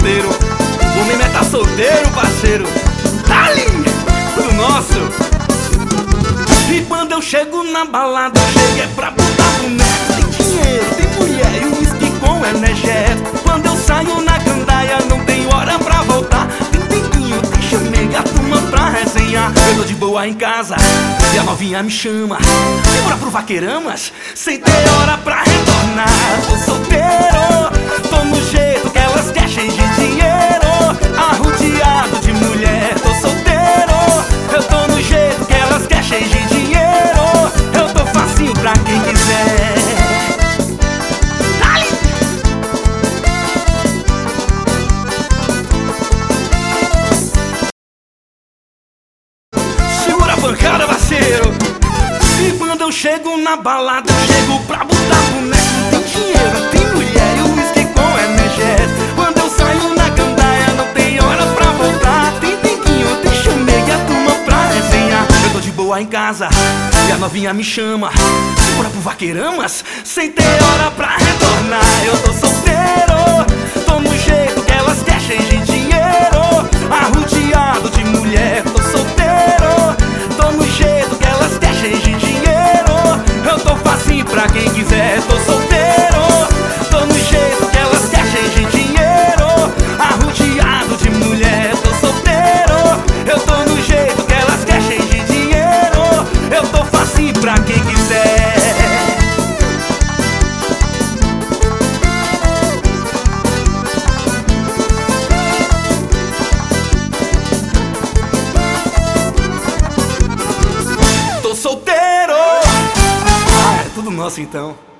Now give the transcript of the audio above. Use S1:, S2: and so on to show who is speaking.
S1: parceiro. O homem tá solteiro, parceiro. Dali, tudo nosso. E quando eu chego na balada, eu chego é pra botar boneco. Tem dinheiro, tem mulher e um whisky com energético. Quando eu saio na gandaia, não tem hora pra voltar. Tem tempinho, tem chamega, a turma pra resenhar. Eu tô de boa em casa e a novinha me chama. Bora pro Vaqueiramas, sem ter hora pra retornar. Tô solteiro, tô no jeito que elas querem, cheio de dinheiro, arrodeado de mulher. Tô solteiro, eu tô no jeito que elas querem, cheio de dinheiro. Eu tô facinho pra quem quiser. Dali! Segura a pancada, parceiro. E quando eu chego na balada, eu chego pra botar boneco. Tem dinheiro, tem mulher e o whisky com energético. Quando eu saio na gandaia, não tem hora pra voltar. Tem tempinho, tem chamega, a turma pra resenhar. Eu tô de boa em casa e a novinha me chama. Bora pro Vaqueiramas, sem ter hora pra retornar. Eu tô solteiro, tô no jeito que elas querem, cheio de dinheiro, arrodeado de mulher. Tô solteiro, tô no jeito que elas querem, cheio de dinheiro. Eu tô facinho pra quem quiser. Tô solteiro, tô no jeito que elas querem, cheio de dinheiro, arrodeado de mulher. Tô solteiro, eu tô no jeito que elas querem, cheio de dinheiro. Eu tô facinho pra quem quiser. Tô solteiro. É tudo nosso então.